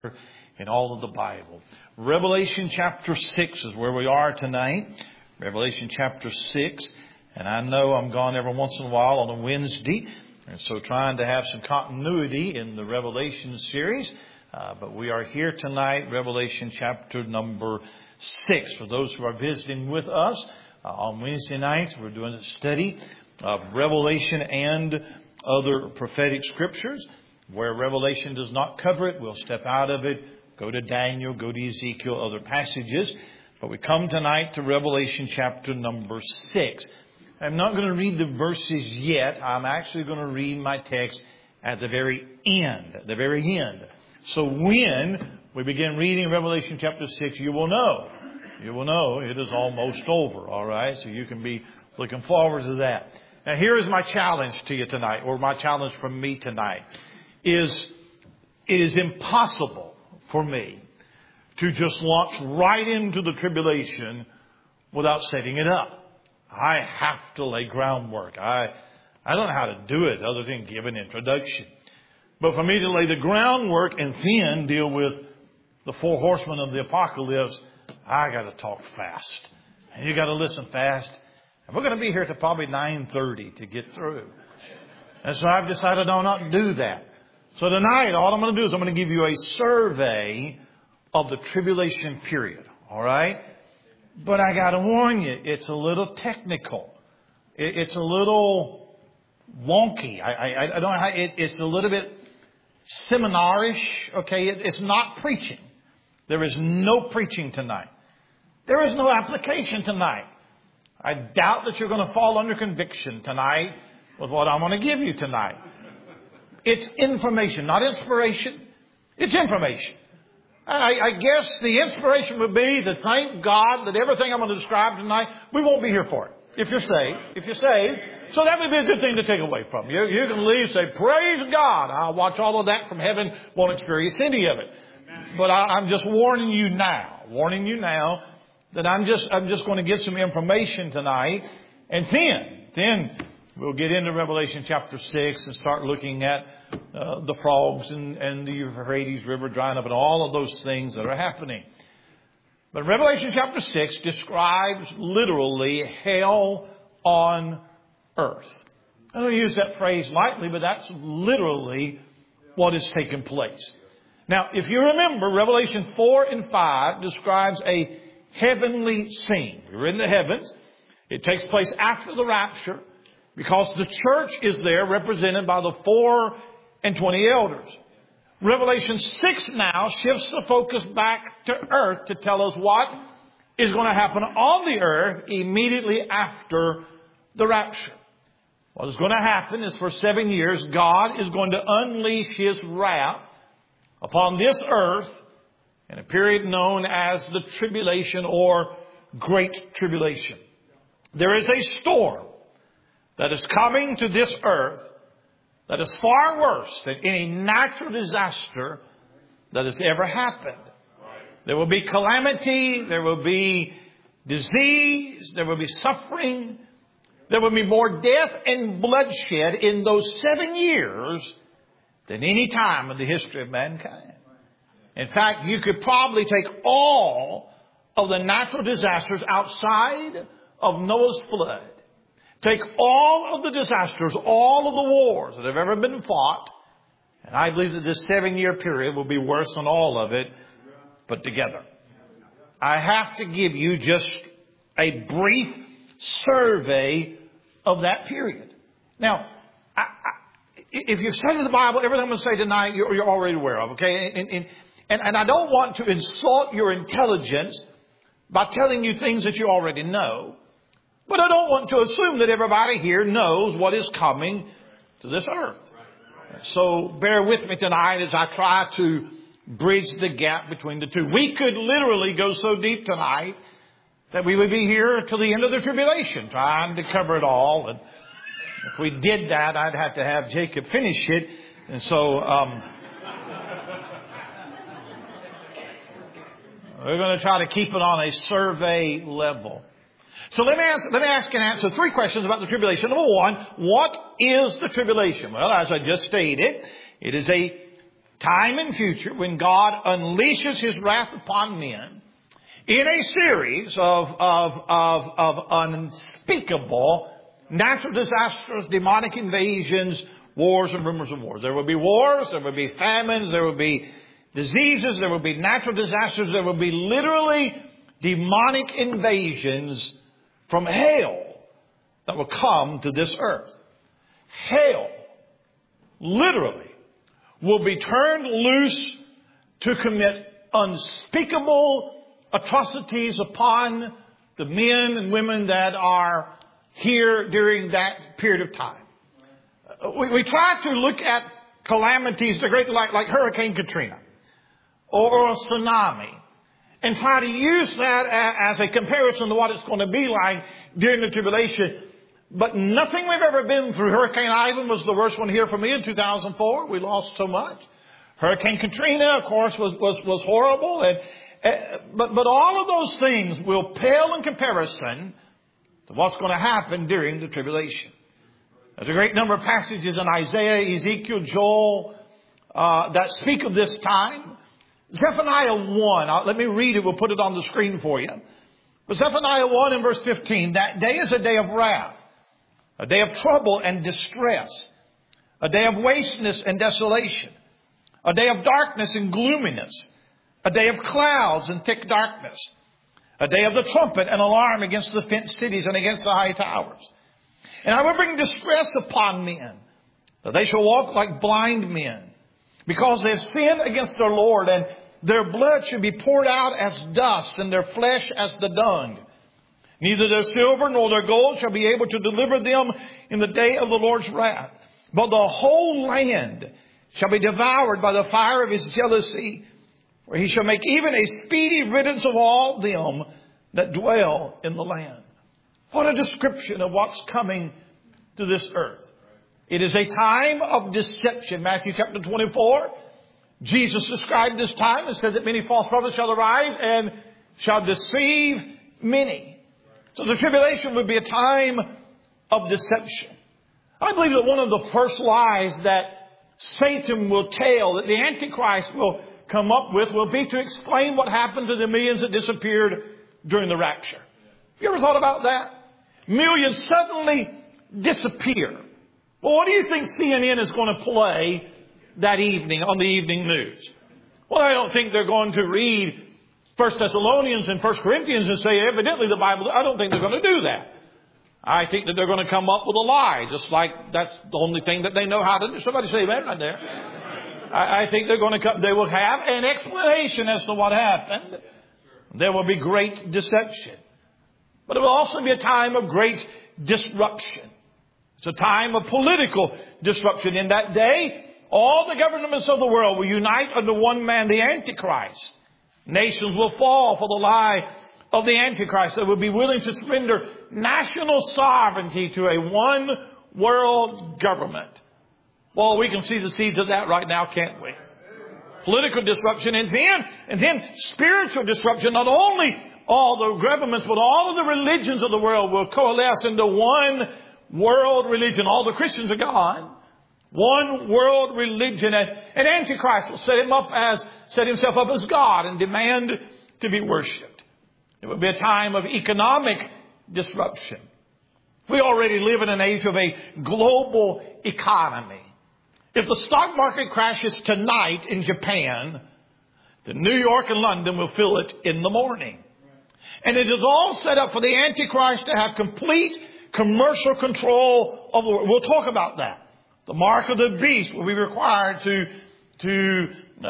in all of the Bible. Revelation chapter 6 is where we are tonight. Revelation chapter 6. And I know I'm gone every once in a while on a Wednesday. And so trying to have some continuity in the Revelation series. But we are here tonight, Revelation chapter number 6. For those who are visiting with us on Wednesday nights, we're doing a study of Revelation and other prophetic scriptures. Where Revelation does not cover it, we'll step out of it, go to Daniel, go to Ezekiel, other passages. But we come tonight to Revelation chapter number 6. I'm not going to read the verses yet. I'm actually going to read my text at the very end. At the very end. So when we begin reading Revelation chapter 6, you will know. You will know it is almost over. All right? So you can be looking forward to that. Now here is my challenge to you tonight, or my challenge from me tonight. It is impossible for me to just launch right into the tribulation without setting it up. I have to lay groundwork. I don't know how to do it other than give an introduction. But for me to lay the groundwork and then deal with the four horsemen of the apocalypse, I got to talk fast. And you got to listen fast. And we're going to be here till probably 9:30 to get through. And so I've decided I'll not do that. So tonight, all I'm going to do is I'm going to give you a survey of the tribulation period. All right? But I got to warn you, it's a little technical. It's a little wonky. I don't know how, it's a little bit seminarish. Okay? It's not preaching. There is no preaching tonight. There is no application tonight. I doubt that you're going to fall under conviction tonight with what I'm going to give you tonight. It's information, not inspiration. It's information. I guess the inspiration would be to thank God that everything I'm going to describe tonight, we won't be here for it. If you're saved. If you're saved. So that would be a good thing to take away from you. You can leave, say, praise God. I'll watch all of that from heaven. Won't experience any of it. But I'm just warning you now. Warning you now that I'm just going to give some information tonight. And then we'll get into Revelation chapter 6 and start looking at the frogs and the Euphrates River drying up and all of those things that are happening. But Revelation chapter 6 describes literally hell on earth. I don't use that phrase lightly, but that's literally what is taking place. Now, if you remember, Revelation 4 and 5 describes a heavenly scene. We're in the heavens. It takes place after the rapture. Because the church is there represented by the 4 and 20 elders. Revelation 6 now shifts the focus back to earth to tell us what is going to happen on the earth immediately after the rapture. What is going to happen is for 7 years, God is going to unleash His wrath upon this earth in a period known as the tribulation or Great Tribulation. There is a storm that is coming to this earth that is far worse than any natural disaster that has ever happened. There will be calamity, there will be disease, there will be suffering, there will be more death and bloodshed in those 7 years than any time in the history of mankind. In fact, you could probably take all of the natural disasters outside of Noah's flood. Take all of the disasters, all of the wars that have ever been fought, and I believe that this 7-year period will be worse than all of it put together. I have to give you just a brief survey of that period. Now, if you've studied the Bible, everything I'm going to say tonight, you're already aware of, okay? And I don't want to insult your intelligence by telling you things that you already know. But I don't want to assume that everybody here knows what is coming to this earth. So bear with me tonight as I try to bridge the gap between the two. We could literally go so deep tonight that we would be here till the end of the tribulation trying to cover it all. And if we did that, I'd have to have Jacob finish it. And so we're going to try to keep it on a survey level. So let me ask and answer 3 questions about the tribulation. Number 1, what is the tribulation? Well, as I just stated, it is a time in future when God unleashes His wrath upon men in a series of unspeakable natural disasters, demonic invasions, wars and rumors of wars. There will be wars, there will be famines, there will be diseases, there will be natural disasters, there will be literally demonic invasions from hell that will come to this earth. Hell, literally, will be turned loose to commit unspeakable atrocities upon the men and women that are here during that period of time. We try to look at calamities, the great like Hurricane Katrina or a tsunami, and try to use that as a comparison to what it's going to be like during the tribulation. But nothing we've ever been through. Hurricane Ivan was the worst one here for me in 2004. We lost so much. Hurricane Katrina, of course, was horrible. But all of those things will pale in comparison to what's going to happen during the tribulation. There's a great number of passages in Isaiah, Ezekiel, Joel that speak of this time. Zephaniah 1, let me read it. We'll put it on the screen for you. But Zephaniah 1 in verse 15, that day is a day of wrath, a day of trouble and distress, a day of wasteness and desolation, a day of darkness and gloominess, a day of clouds and thick darkness, a day of the trumpet and alarm against the fenced cities and against the high towers. And I will bring distress upon men, that they shall walk like blind men, because they have sinned against their Lord, and their blood shall be poured out as dust, and their flesh as the dung. Neither their silver nor their gold shall be able to deliver them in the day of the Lord's wrath. But the whole land shall be devoured by the fire of His jealousy, where He shall make even a speedy riddance of all them that dwell in the land. What a description of what's coming to this earth. It is a time of deception. Matthew chapter 24, Jesus described this time and said that many false prophets shall arise and shall deceive many. So the tribulation would be a time of deception. I believe that one of the first lies that Satan will tell, that the Antichrist will come up with, will be to explain what happened to the millions that disappeared during the rapture. You ever thought about that? Millions suddenly disappear. Well, what do you think CNN is going to play that evening on the evening news? Well, I don't think they're going to read 1 Thessalonians and 1 Corinthians and say, evidently the Bible, I don't think they're going to do that. I think that they're going to come up with a lie, just like that's the only thing that they know how to do. Somebody say amen right there. I think they're going to come, they will have an explanation as to what happened. There will be great deception. But it will also be a time of great disruption. It's a time of political disruption. In that day, all the governments of the world will unite under one man, the Antichrist. Nations will fall for the lie of the Antichrist. They will be willing to surrender national sovereignty to a one world government. Well, we can see the seeds of that right now, can't we? Political disruption and then spiritual disruption. Not only all the governments, but all of the religions of the world will coalesce into one world religion. All the Christians are gone. One world religion. And Antichrist will set himself up as God and demand to be worshipped. It will be a time of economic disruption. We already live in an age of a global economy. If the stock market crashes tonight in Japan, then New York and London will feel it in the morning. And it is all set up for the Antichrist to have complete commercial control of the world. We'll talk about that. The mark of the beast will be required to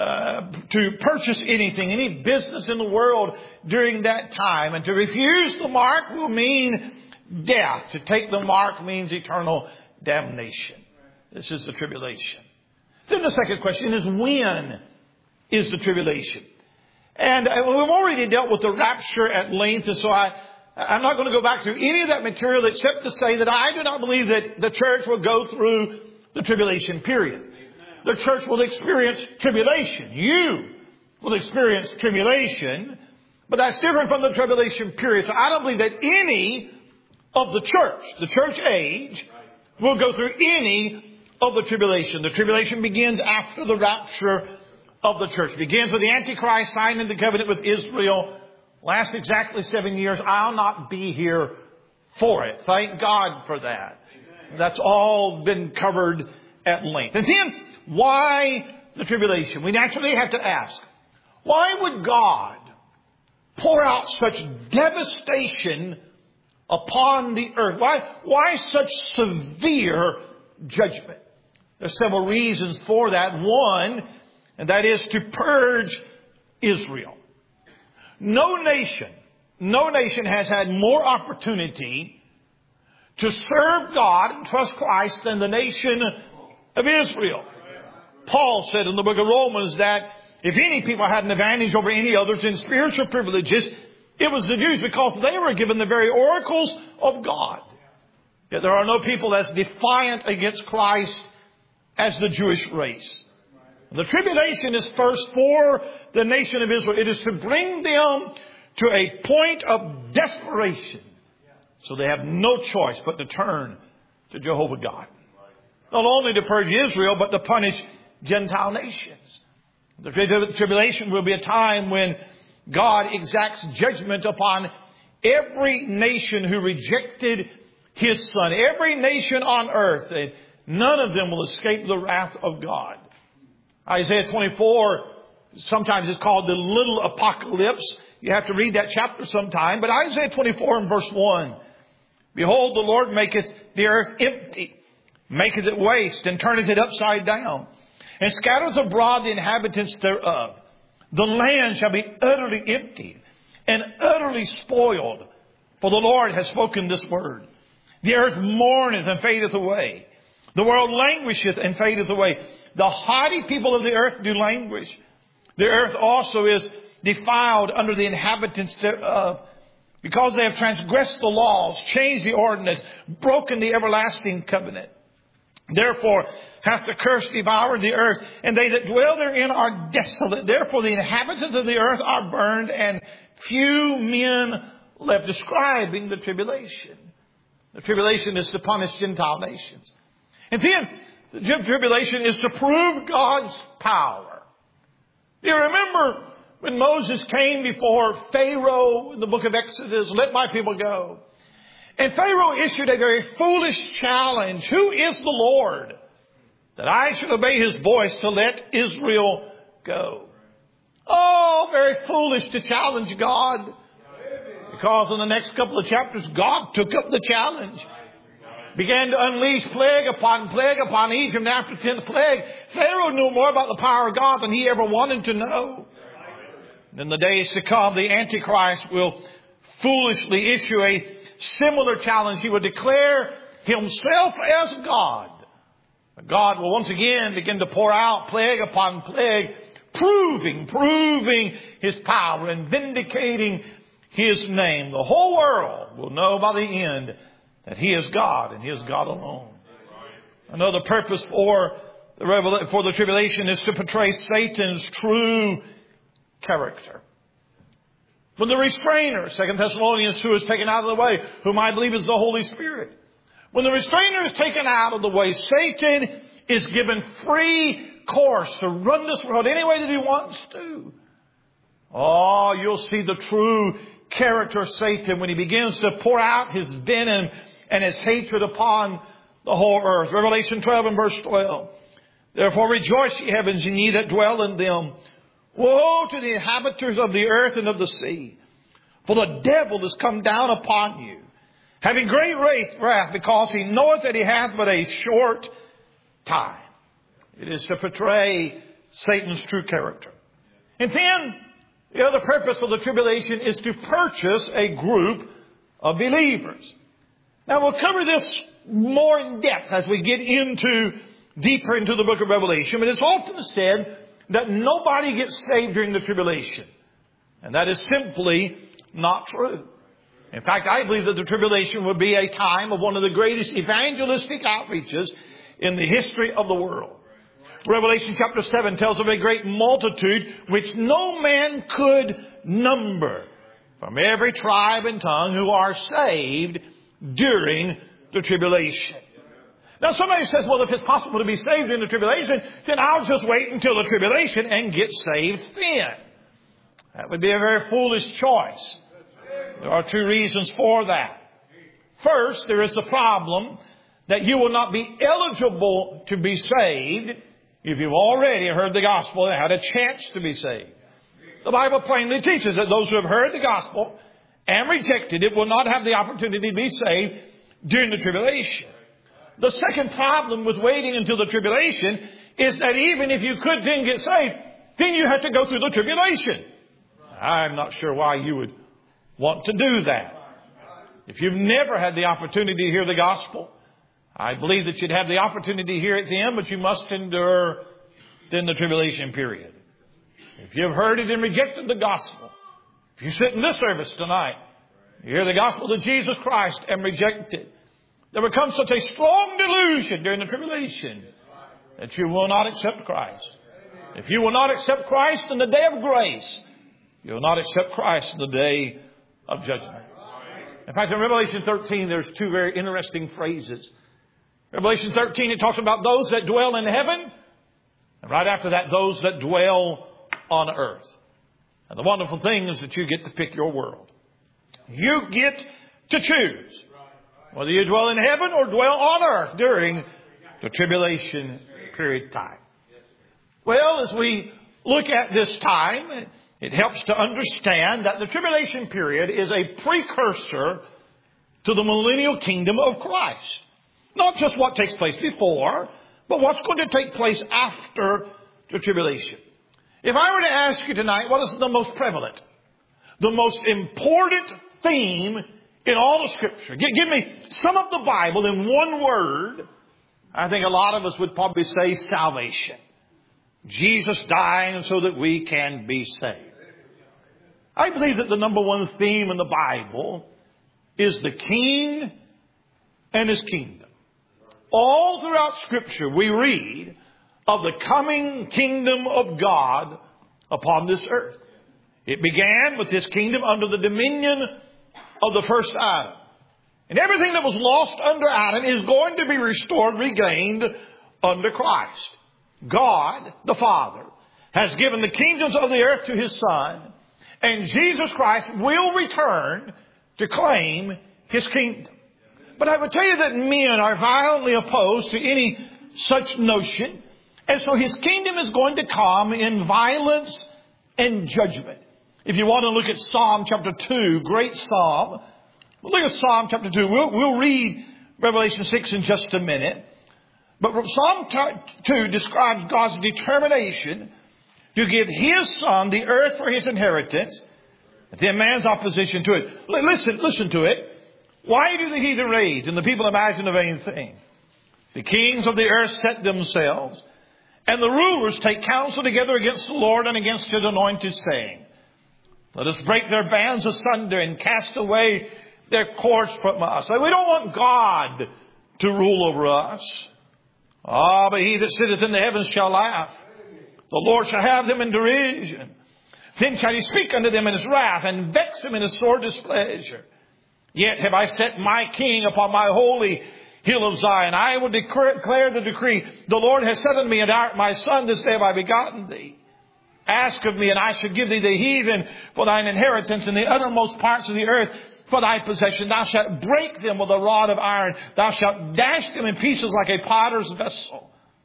purchase anything, any business in the world during that time. And to refuse the mark will mean death. To take the mark means eternal damnation. This is the tribulation. Then the second question is, when is the tribulation? And we've already dealt with the rapture at length, and so I'm not going to go back through any of that material except to say that I do not believe that the church will go through the tribulation period. The church will experience tribulation. You will experience tribulation, but that's different from the tribulation period. So I don't believe that any of the church age, will go through any of the tribulation. The tribulation begins after the rapture of the church. It begins with the Antichrist signing the covenant with Israel. Lasts exactly 7 years. I'll not be here for it. Thank God for that. That's all been covered at length. And then, why the tribulation? We naturally have to ask, why would God pour out such devastation upon the earth? Why such severe judgment? There's several reasons for that. One, and that is to purge Israel. No nation has had more opportunity to serve God and trust Christ than the nation of Israel. Paul said in the book of Romans that if any people had an advantage over any others in spiritual privileges, it was the Jews, because they were given the very oracles of God. Yet there are no people as defiant against Christ as the Jewish race. The tribulation is first for the nation of Israel. It is to bring them to a point of desperation, so they have no choice but to turn to Jehovah God. Not only to purge Israel, but to punish Gentile nations. The tribulation will be a time when God exacts judgment upon every nation who rejected His Son. Every nation on earth. None of them will escape the wrath of God. Isaiah 24, sometimes it's called the little apocalypse. You have to read that chapter sometime. But Isaiah 24 and verse 1. Behold, the Lord maketh the earth empty, maketh it waste, and turneth it upside down, and scatters abroad the inhabitants thereof. The land shall be utterly emptied and utterly spoiled, for the Lord has spoken this word. The earth mourneth and fadeth away. The world languisheth and fadeth away. The haughty people of the earth do languish. The earth also is defiled under the inhabitants thereof, because they have transgressed the laws, changed the ordinance, broken the everlasting covenant. Therefore hath the curse devoured the earth, and they that dwell therein are desolate. Therefore the inhabitants of the earth are burned, and few men left. Describing the tribulation. The tribulation is to punish Gentile nations. And then the tribulation is to prove God's power. You remember when Moses came before Pharaoh in the book of Exodus, let my people go. And Pharaoh issued a very foolish challenge. Who is the Lord that I should obey His voice to let Israel go? Oh, very foolish to challenge God. Because in the next couple of chapters, God took up the challenge. Began to unleash plague upon Egypt. And after the 10th plague, Pharaoh knew more about the power of God than he ever wanted to know. In the days to come, the Antichrist will foolishly issue a similar challenge. He will declare himself as God. God will once again begin to pour out plague upon plague, proving His power and vindicating His name. The whole world will know by the end that He is God and He is God alone. Another purpose for the tribulation is to portray Satan's true character. When the restrainer, 2 Thessalonians 2, is taken out of the way, whom I believe is the Holy Spirit. When the restrainer is taken out of the way, Satan is given free course to run this world any way that he wants to. Oh, you'll see the true character of Satan when he begins to pour out his venom and his hatred upon the whole earth. Revelation 12 and verse 12. Therefore rejoice, ye heavens, and ye that dwell in them. Woe to the inhabitants of the earth and of the sea, for the devil is come down upon you, having great wrath, because he knoweth that he hath but a short time. It is to portray Satan's true character. And then the other purpose of the tribulation is to purchase a group of believers. Now we'll cover this more in depth as we get deeper into the book of Revelation. But it's often said that nobody gets saved during the tribulation. And that is simply not true. In fact, I believe that the tribulation will be a time of one of the greatest evangelistic outreaches in the history of the world. Revelation chapter 7 tells of a great multitude which no man could number, from every tribe and tongue, who are saved during the tribulation. Now somebody says, well, if it's possible to be saved in the tribulation, then I'll just wait until the tribulation and get saved then. That would be a very foolish choice. There are two reasons for that. First, there is the problem that you will not be eligible to be saved if you've already heard the gospel and had a chance to be saved. The Bible plainly teaches that those who have heard the gospel and rejected it will not have the opportunity to be saved during the tribulation. The second problem with waiting until the tribulation is that even if you could then get saved, then you have to go through the tribulation. I'm not sure why you would want to do that. If you've never had the opportunity to hear the gospel, I believe that you'd have the opportunity to hear it then, but you must endure then the tribulation period. If you've heard it and rejected the gospel, if you sit in this service tonight, you hear the gospel of Jesus Christ and reject it, there becomes such a strong delusion during the tribulation that you will not accept Christ. If you will not accept Christ in the day of grace, you will not accept Christ in the day of judgment. In fact, in Revelation 13, there's two very interesting phrases. Revelation 13, it talks about those that dwell in heaven. And right after that, those that dwell on earth. And the wonderful thing is that you get to pick your world. You get to choose whether you dwell in heaven or dwell on earth during the tribulation period time. Well, as we look at this time, it helps to understand that the tribulation period is a precursor to the millennial kingdom of Christ. Not just what takes place before, but what's going to take place after the tribulation. If I were to ask you tonight, what is the most prevalent, the most important theme in all of Scripture? Give me some of the Bible in one word. I think a lot of us would probably say salvation. Jesus dying so that we can be saved. I believe that the number one theme in the Bible is the King and His kingdom. All throughout Scripture we read of the coming kingdom of God upon this earth. It began with this kingdom under the dominion of the first Adam. And everything that was lost under Adam is going to be restored, regained under Christ. God, the Father, has given the kingdoms of the earth to His Son, and Jesus Christ will return to claim His kingdom. But I would tell you that men are violently opposed to any such notion. And so His kingdom is going to come in violence and judgment. If you want to look at Psalm chapter 2, great Psalm. Look at Psalm chapter 2. We'll read Revelation 6 in just a minute. But Psalm 2 describes God's determination to give His Son the earth for His inheritance, and then man's opposition to it. Listen to it. Why do the heathen rage and the people imagine a vain thing? The kings of the earth set themselves, and the rulers take counsel together against the Lord and against His anointed, saying, let us break their bands asunder and cast away their cords from us. We don't want God to rule over us. But he that sitteth in the heavens shall laugh. The Lord shall have them in derision. Then shall He speak unto them in His wrath, and vex them in His sore displeasure. Yet have I set my King upon my holy hill of Zion. I will declare the decree. The Lord has said unto me, and art my Son, this day have I begotten thee. Ask of me, and I shall give thee the heathen for thine inheritance, and the uttermost parts of the earth for thy possession. Thou shalt break them with a rod of iron. Thou shalt dash them in pieces like a potter's vessel.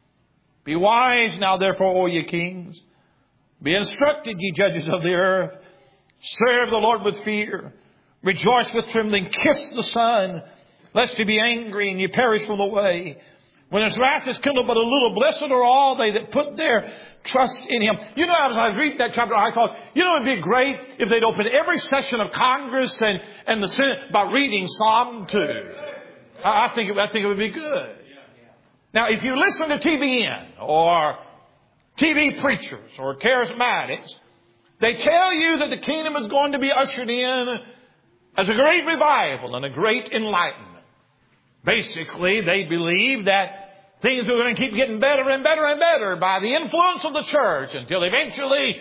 Be wise now, therefore, O ye kings. Be instructed, ye judges of the earth. Serve the Lord with fear. Rejoice with trembling. Kiss the Son, lest He be angry and ye perish from the way. When His wrath is kindled but a little, blessed are all they that put their trust in Him. You know, as I was reading that chapter, I thought, it'd be great if they'd open every session of Congress and the Senate by reading Psalm 2. I think it would be good. Now, if you listen to TBN or TV preachers or charismatics, they tell you that the kingdom is going to be ushered in as a great revival and a great enlightenment. Basically, they believe that things are going to keep getting better and better and better by the influence of the church until eventually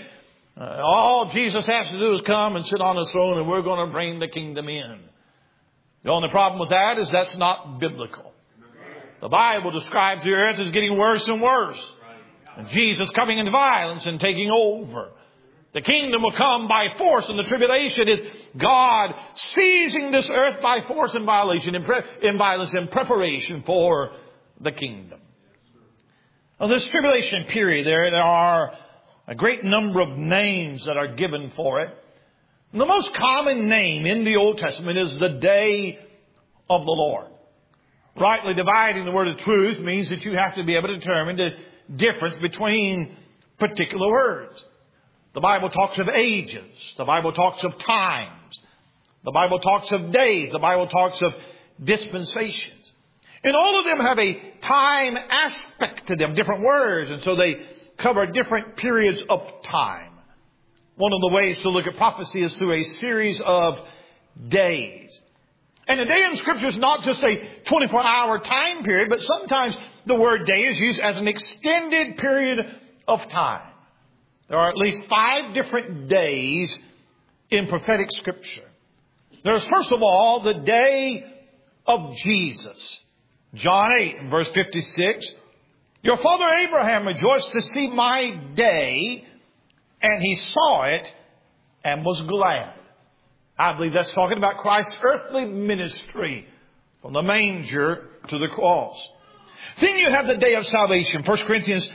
all Jesus has to do is come and sit on His throne, and we're going to bring the kingdom in. The only problem with that is that's not biblical. The Bible describes the earth as getting worse and worse. And Jesus coming in violence and taking over. The kingdom will come by force, and the tribulation is God seizing this earth by force and violence in preparation for the kingdom. Now, this tribulation period, there are a great number of names that are given for it. And the most common name in the Old Testament is the day of the Lord. Rightly dividing the word of truth means that you have to be able to determine the difference between particular words. The Bible talks of ages. The Bible talks of times. The Bible talks of days. The Bible talks of dispensations. And all of them have a time aspect to them, different words, and so they cover different periods of time. One of the ways to look at prophecy is through a series of days. And a day in Scripture is not just a 24-hour time period, but sometimes the word day is used as an extended period of time. There are at least 5 different days in prophetic Scripture. There's first of all the day of Jesus. John 8 and verse 56. Your father Abraham rejoiced to see my day, and he saw it and was glad. I believe that's talking about Christ's earthly ministry from the manger to the cross. Then you have the day of salvation. 2 Corinthians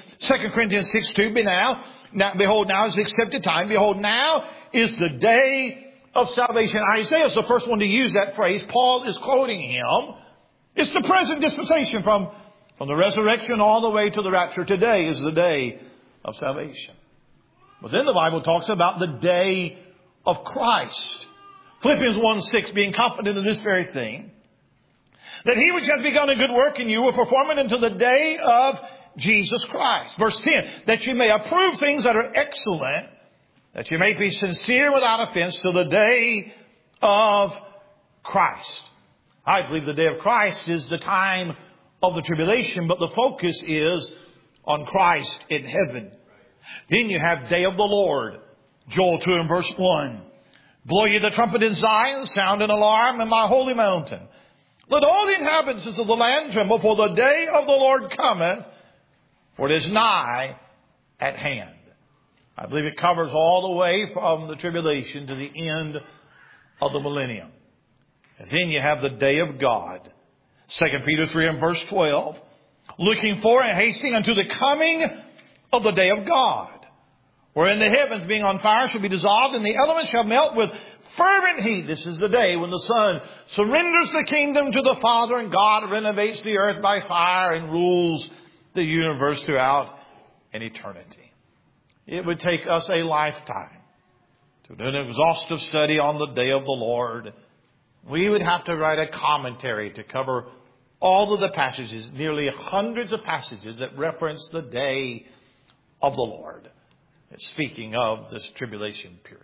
6:2. Behold, now is the accepted time. Behold, now is the day of salvation. Isaiah is the first one to use that phrase. Paul is quoting him. It's the present dispensation from the resurrection all the way to the rapture. Today is the day of salvation. But then the Bible talks about the day of Christ. Philippians 1:6, being confident of this very thing, that he which has begun a good work in you will perform it until the day of Jesus Christ. Verse 10, that you may approve things that are excellent, that you may be sincere without offense till the day of Christ. I believe the day of Christ is the time of the tribulation, but the focus is on Christ in heaven. Then you have day of the Lord. Joel 2 and verse 1. Blow ye the trumpet in Zion, sound an alarm in my holy mountain. Let all the inhabitants of the land tremble, for the day of the Lord cometh, for it is nigh at hand. I believe it covers all the way from the tribulation to the end of the millennium. And then you have the day of God. 2 Peter 3 and verse 12. Looking for and hasting unto the coming of the day of God, wherein the heavens being on fire shall be dissolved, and the elements shall melt with fervent heat. This is the day when the Son surrenders the kingdom to the Father, and God renovates the earth by fire and rules the universe throughout an eternity. It would take us a lifetime to do an exhaustive study on the day of the Lord. We would have to write a commentary to cover all of the passages, nearly hundreds of passages that reference the day of the Lord. It's speaking of this tribulation period.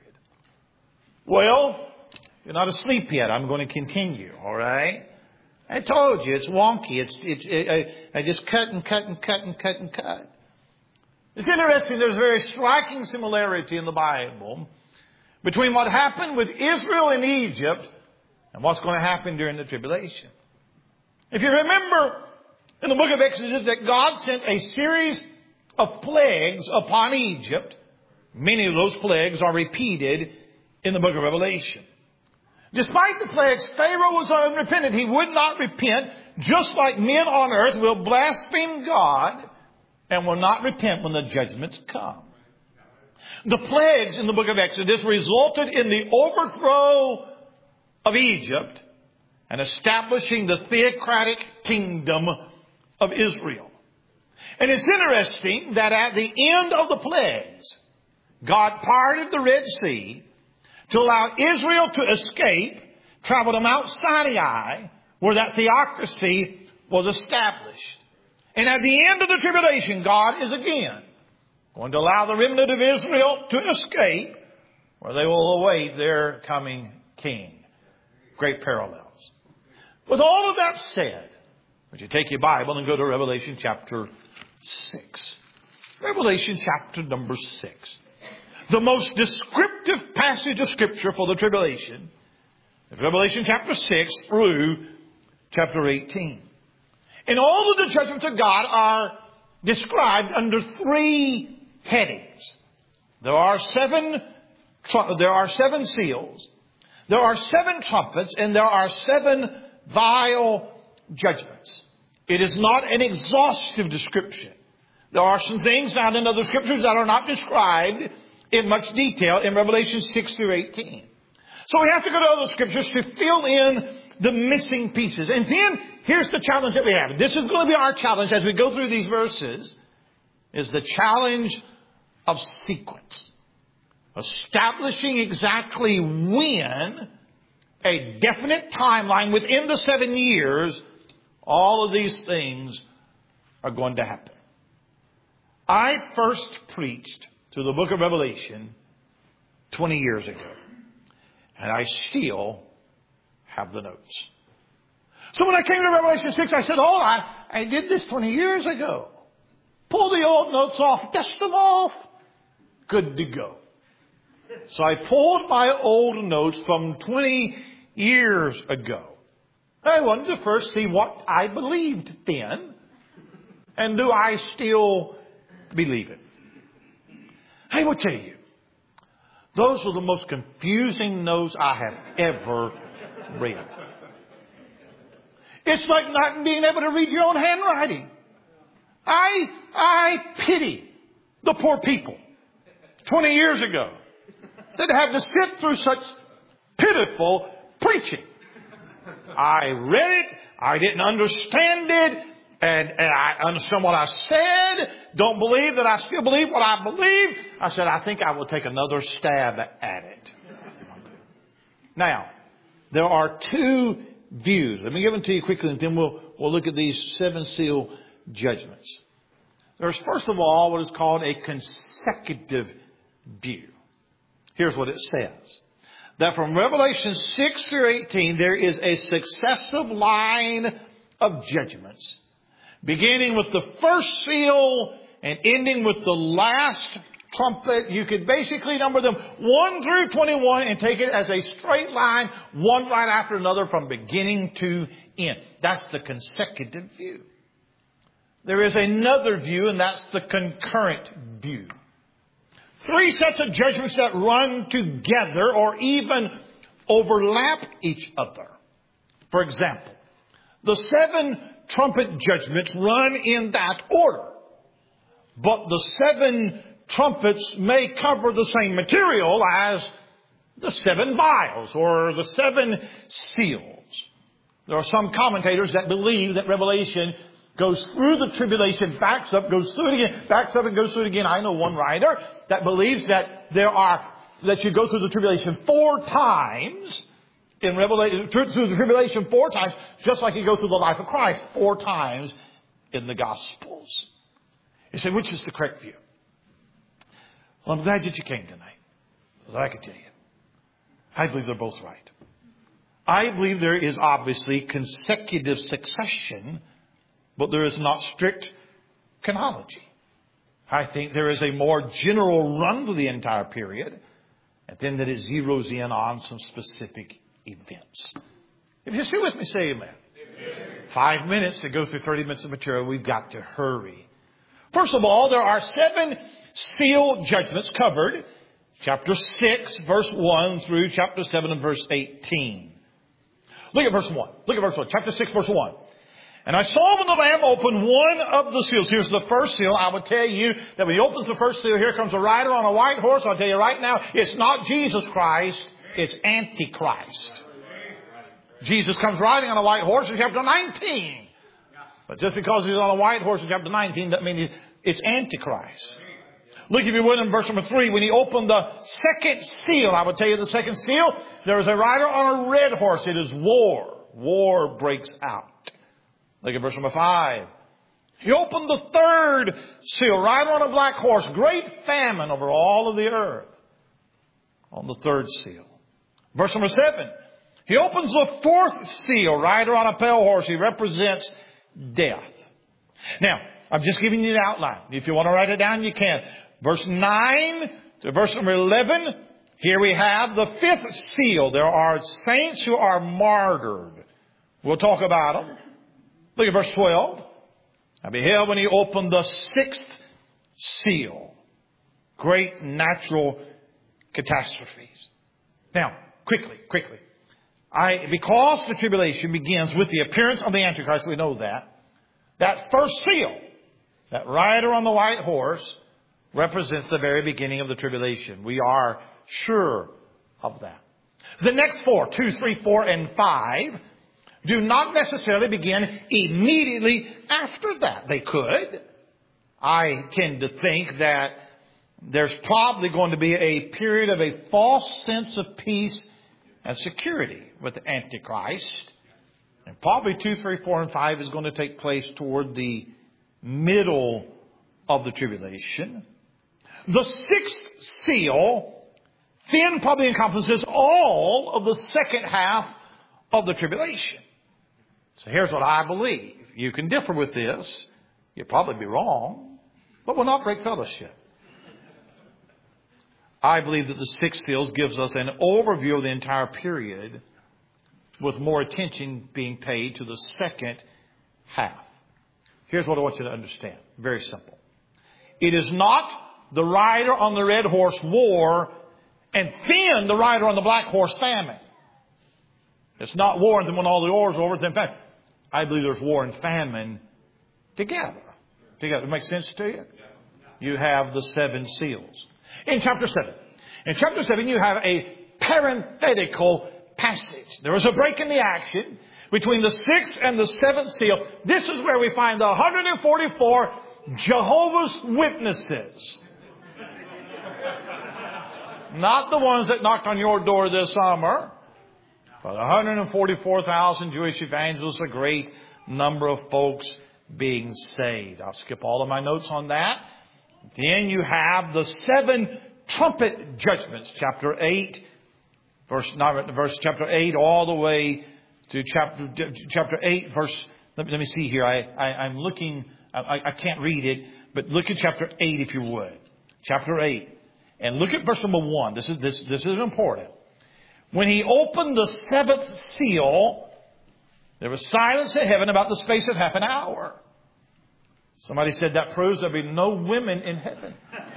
Well, you're not asleep yet. I'm going to continue, all right? I told you, it's wonky. I just cut and cut and cut and cut and cut. It's interesting. There's a very striking similarity in the Bible between what happened with Israel in Egypt and what's going to happen during the tribulation. If you remember in the book of Exodus that God sent a series of plagues upon Egypt. Many of those plagues are repeated in the book of Revelation. Despite the plagues, Pharaoh was unrepentant. He would not repent, just like men on earth will blaspheme God and will not repent when the judgments come. The plagues in the book of Exodus resulted in the overthrow of Egypt and establishing the theocratic kingdom of Israel. And it's interesting that at the end of the plagues, God parted the Red Sea to allow Israel to escape, travel to Mount Sinai, where that theocracy was established. And at the end of the tribulation, God is again going to allow the remnant of Israel to escape, where they will await their coming king. Great parallels. With all of that said, would you take your Bible and go to Revelation chapter 6. Revelation chapter number 6. The most descriptive passage of Scripture for the tribulation is Revelation chapter 6 through chapter 18. And all of the judgments of God are described under three headings. There are seven seals. There are seven trumpets, and there are seven vial judgments. It is not an exhaustive description. There are some things found in other scriptures that are not described in much detail in Revelation 6 through 18. So we have to go to other scriptures to fill in the missing pieces. And then here's the challenge that we have. This is going to be our challenge as we go through these verses, is the challenge of sequence. Establishing exactly when, a definite timeline within the 7 years, all of these things are going to happen. I first preached through the book of Revelation 20 years ago. And I still have the notes. So when I came to Revelation 6, I said, I did this 20 years ago. Pull the old notes off, dust them off. Good to go. So I pulled my old notes from 20 years ago. I wanted to first see what I believed then. And do I still believe it? I will tell you, those were the most confusing notes I have ever read. It's like not being able to read your own handwriting. I pity the poor people 20 years ago that had to sit through such pitiful preaching. I read it. I didn't understand it. And I understand what I said. Don't believe that I still believe what I believe. I said, I think I will take another stab at it. Now, there are two views. Let me give them to you quickly, and then we'll look at these seven seal judgments. There's, first of all, what is called a consecutive view. Here's what it says. That from Revelation 6 through 18, there is a successive line of judgments, beginning with the first seal and ending with the last trumpet. You could basically number them 1 through 21 and take it as a straight line, one right after another from beginning to end. That's the consecutive view. There is another view, and that's the concurrent view. Three sets of judgments that run together or even overlap each other. For example, the seven trumpet judgments run in that order. But the seven trumpets may cover the same material as the seven vials or the seven seals. There are some commentators that believe that Revelation goes through the tribulation, backs up, goes through it again, backs up and goes through it again. I know one writer that believes that that you go through the tribulation 4 times in Revelation, through the tribulation 4 times, just like you go through the life of Christ 4 times in the Gospels. You say, which is the correct view? Well, I'm glad that you came tonight, so I can tell you. I believe they're both right. I believe there is obviously consecutive succession, but there is not strict chronology. I think there is a more general run to the entire period, and then that it zeroes in on some specific events. If you're still with me, say amen. Amen. 5 minutes to go through 30 minutes of material. We've got to hurry. First of all, there are 7 seal judgments covered. Chapter 6, verse 1 through chapter 7 and verse 18. Look at verse 1. Look at verse 1. Chapter 6, verse 1. And I saw when the Lamb opened one of the seals. Here's the first seal. I will tell you that when he opens the first seal, here comes a rider on a white horse. I'll tell you right now, it's not Jesus Christ. It's Antichrist. Jesus comes riding on a white horse in chapter 19. But just because he's on a white horse in chapter 19 doesn't mean it's Antichrist. Look, if you would, in verse number 3, when he opened the second seal, I will tell you the second seal, there is a rider on a red horse. It is war. War breaks out. Look at verse number 5. He opened the third seal, rider on a black horse. Great famine over all of the earth. On the third seal. Verse number 7. He opens the fourth seal, rider on a pale horse. He represents death. Now, I'm just giving you the outline. If you want to write it down, you can. Verse 9 to verse number 11. Here we have the fifth seal. There are saints who are martyred. We'll talk about them. Look at verse 12. I beheld when he opened the sixth seal. Great natural catastrophes. Now, quickly. Because the tribulation begins with the appearance of the Antichrist, we know that. That first seal, that rider on the white horse, represents the very beginning of the tribulation. We are sure of that. The next 4, 2, 3, 4, and 5, do not necessarily begin immediately after that. They could. I tend to think that there's probably going to be a period of a false sense of peace and security with the Antichrist. And probably 2, 3, 4, and 5 is going to take place toward the middle of the tribulation. The sixth seal then probably encompasses all of the second half of the tribulation. So here's what I believe. You can differ with this. You'll probably be wrong, but we'll not break fellowship. I believe that the sixth seal gives us an overview of the entire period, with more attention being paid to the second half. Here's what I want you to understand. Very simple. It is not the rider on the red horse war and then the rider on the black horse famine. It's not war and then when all the wars are over, then famine. I believe there's war and famine together. It makes sense to you? You have the 7 seals. In chapter 7, you have a parenthetical passage. There is a break in the action between the 6th and the 7th seal. This is where we find the 144 Jehovah's Witnesses. Not the ones that knocked on your door this summer, but 144,000 Jewish evangelists, a great number of folks being saved. I'll skip all of my notes on that. Then you have the 7 trumpet judgments, chapter 8, chapter 8 all the way to chapter 8, verse. Let me see here. I'm looking. I can't read it, but look at chapter 8 if you would. Chapter 8, and look at verse number 1. This is important. When he opened the 7th seal, there was silence in heaven about the space of half an hour. Somebody said that proves there'll be no women in heaven.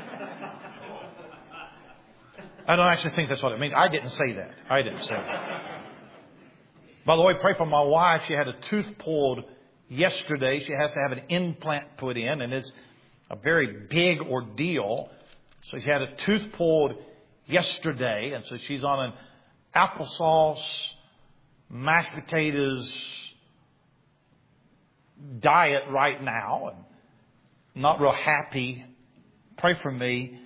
I don't actually think that's what it means. I didn't say that. By the way, pray for my wife. She had a tooth pulled yesterday. She has to have an implant put in, and it's a very big ordeal. So she had a tooth pulled yesterday, and so she's on an applesauce, mashed potatoes diet right now, and not real happy. Pray for me.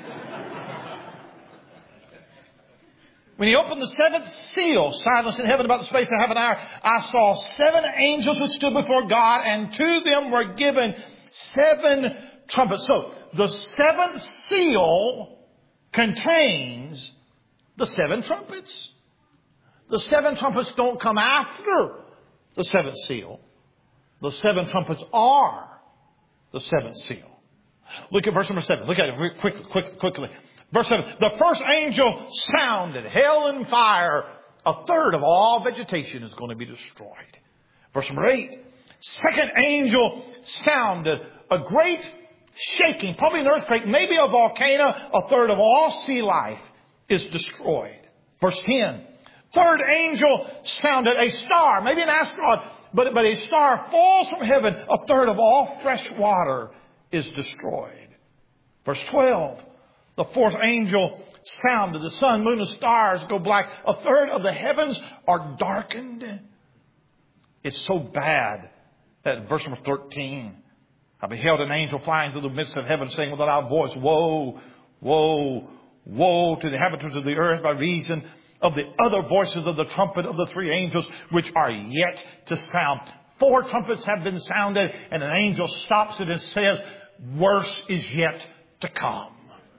When he opened the 7th seal, silence in heaven about the space of half an hour, I saw 7 angels who stood before God, and to them were given 7 trumpets. So the 7th seal contains the 7 trumpets. The 7 trumpets don't come after the 7th seal. The 7 trumpets are the 7th seal. Look at verse number 7. Look at it quickly. Verse 7. The first angel sounded, hell and fire. A third of all vegetation is going to be destroyed. Verse number 8. Second angel sounded, a great shaking, probably an earthquake, maybe a volcano. A third of all sea life is destroyed. Verse 10. Third angel sounded, a star, maybe an asteroid, but a star falls from heaven. A third of all fresh water is destroyed. Verse 12. The fourth angel sounded. The sun, moon, and stars go black. A third of the heavens are darkened. It's so bad that in verse number 13, I beheld an angel flying through the midst of heaven, saying with a loud voice, Woe, woe, woe to the inhabitants of the earth by reason of the other voices of the trumpet of the 3 angels, which are yet to sound. 4 trumpets have been sounded, and an angel stops it and says, worse is yet to come.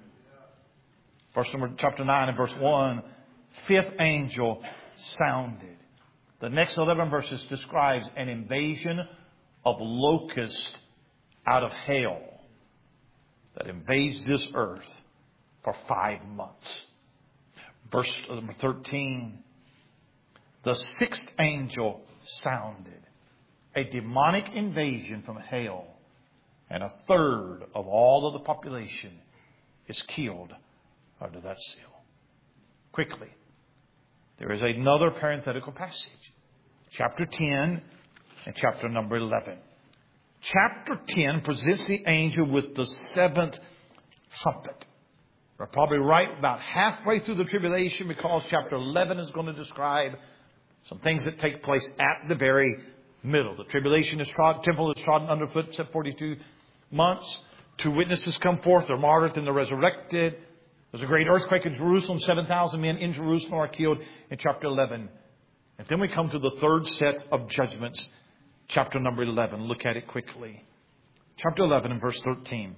Chapter 9 and verse 1, 5th angel sounded. The next 11 verses describes an invasion of locusts out of hell that invades this earth for 5 months. Verse number 13, the 6th angel sounded. a demonic invasion from hell, and a third of all of the population is killed under that seal. Quickly, there is another parenthetical passage. Chapter 10 and chapter number 11. Chapter 10 presents the angel with the seventh trumpet. We're probably right about halfway through the tribulation, because chapter 11 is going to describe some things that take place at the very middle. The tribulation is trodden, temple is trodden underfoot, except 42 months. 2 witnesses come forth. They're martyred and they're resurrected. There's a great earthquake in Jerusalem. 7,000 men in Jerusalem are killed in chapter 11. And then we come to the third set of judgments. Chapter number 11. Look at it quickly. Chapter 11 and verse 13.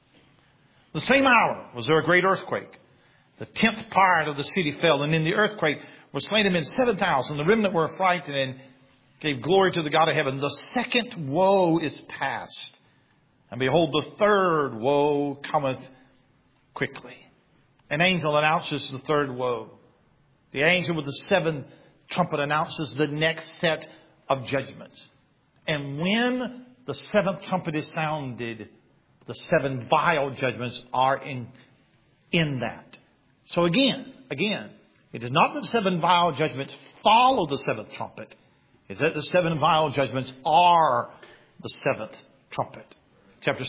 The same hour was there a great earthquake. The 10th part of the city fell, and in the earthquake were slain of men 7,000. The remnant were affrighted and gave glory to the God of heaven. The second woe is past. And behold, the third woe cometh quickly. An angel announces the third woe. The angel with the seventh trumpet announces the next set of judgments. And when the seventh trumpet is sounded, the 7 vial judgments are in that. So again, it is not that 7 vial judgments follow the seventh trumpet. It's that the 7 vial judgments are the seventh trumpet. Chapter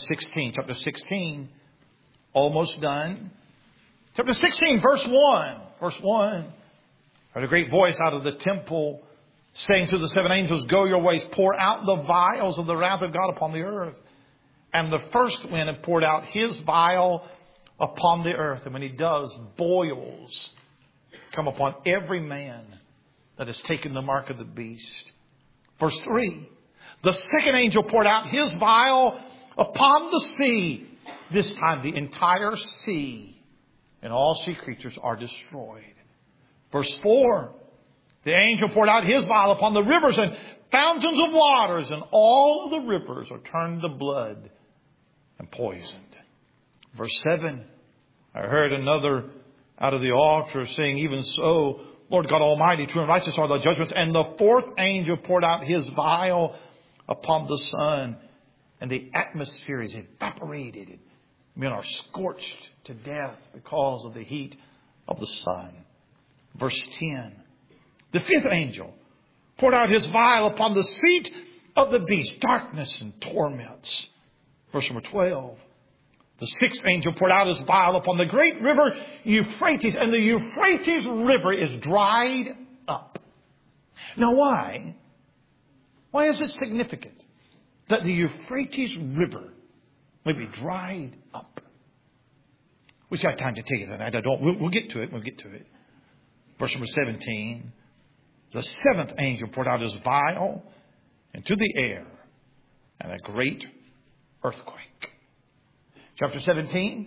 16, almost done. Chapter 16, verse 1. Verse 1. Heard a great voice out of the temple saying to the 7 angels, go your ways, pour out the vials of the wrath of God upon the earth. And the first wind had poured out his vial upon the earth. And when he does, boils come upon every man that has taken the mark of the beast. Verse 3. The second angel poured out his vial upon the sea. This time the entire sea and all sea creatures are destroyed. Verse 4. The angel poured out his vial upon the rivers and fountains of waters, and all of the rivers are turned to blood and poisoned. Verse 7. I heard another out of the altar saying, even so, Lord God Almighty, true and righteous are the judgments. And the fourth angel poured out his vial upon the sun, and the atmosphere is evaporated. Men are scorched to death because of the heat of the sun. Verse 10. The fifth angel poured out his vial upon the seat of the beast, darkness and torments. Verse number 12. The sixth angel poured out his vial upon the great river Euphrates, and the Euphrates River is dried up. Now why? Why is it significant that the Euphrates River may be dried up? Wish I had time to take it tonight. I don't. We'll get to it. We'll get to it. Verse number 17. The seventh angel poured out his vial into the air, and a great earthquake. Chapter 17,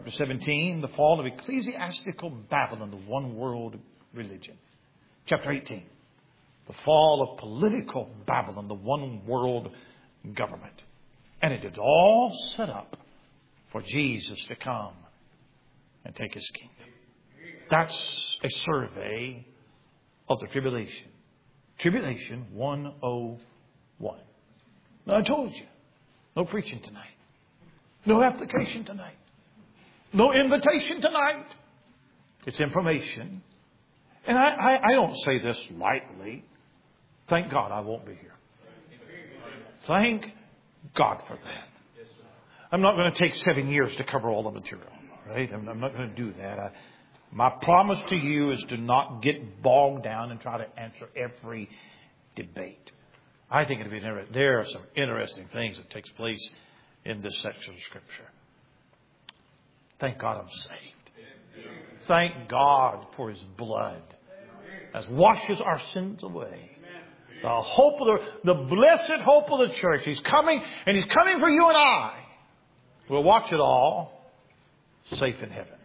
the fall of ecclesiastical Babylon, the one world religion. Chapter 18, the fall of political Babylon, the one world government. And it is all set up for Jesus to come and take his kingdom. That's a survey of the tribulation. Tribulation 101. Now I told you, no preaching tonight. No application tonight. No invitation tonight. It's information. And I don't say this lightly. Thank God I won't be here. Thank God for that. I'm not going to take 7 years to cover all the material. Right? I'm not going to do that. My promise to you is to not get bogged down and try to answer every debate. I think it'd be interesting. There are some interesting things that takes place in this section of Scripture. Thank God I'm saved. Thank God for his blood as washes our sins away. The hope of the blessed hope of the church. He's coming, and he's coming for you and I. We'll watch it all safe in heaven.